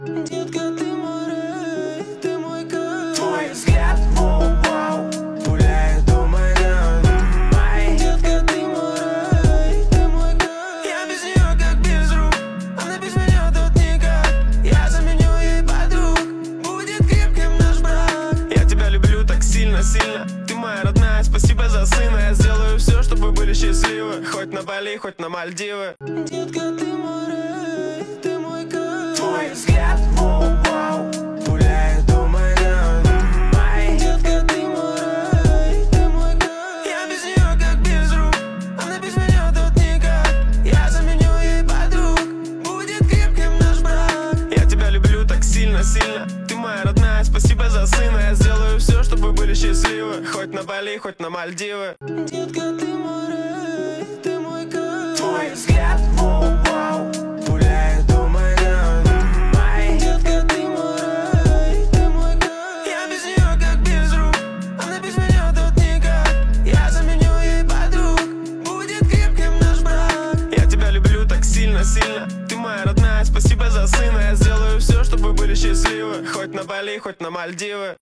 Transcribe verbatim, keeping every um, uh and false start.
Детка, ты мой рай, ты мой кайф. Твой взгляд, воу-вау, пуляет у меня. Ай. Детка, ты мой рай, ты мой кайф. Я без нее как без рук, она без меня тут никак. Я заменю ей подруг, будет крепким наш брак. Я тебя люблю так сильно-сильно, ты моя родная, спасибо за сына. Я сделаю все, чтобы вы были счастливы, хоть на Бали, хоть на Мальдивы. Детка, ты мой рай, ты мой кайф. Твой взгляд, воу-вау, пуляет у меня. Ай. Детка, ты мой рай, ты мой кайф. Я без нее как без рук, она без меня тут никак. Я заменю ей подруг, будет крепким наш брак. Я тебя люблю так сильно-сильно, ты моя родная, спасибо за сына. Я сделаю все, чтобы вы были счастливы, хоть на Бали, хоть на Мальдивы. Детка, ты мой рай, ты мой кайф. Твой взгляд, воу-вау, пуляет у меня. Ай. Детка, ты мой рай, ты мой кайф. Я без нее как без рук, она без меня тут никак. Я заменю ей подруг, будет крепким наш брак. Я тебя люблю так сильно-сильно, ты моя родная, спасибо за сына. Я сделаю все, чтобы вы были счастливы, хоть на Бали, хоть на Мальдивы.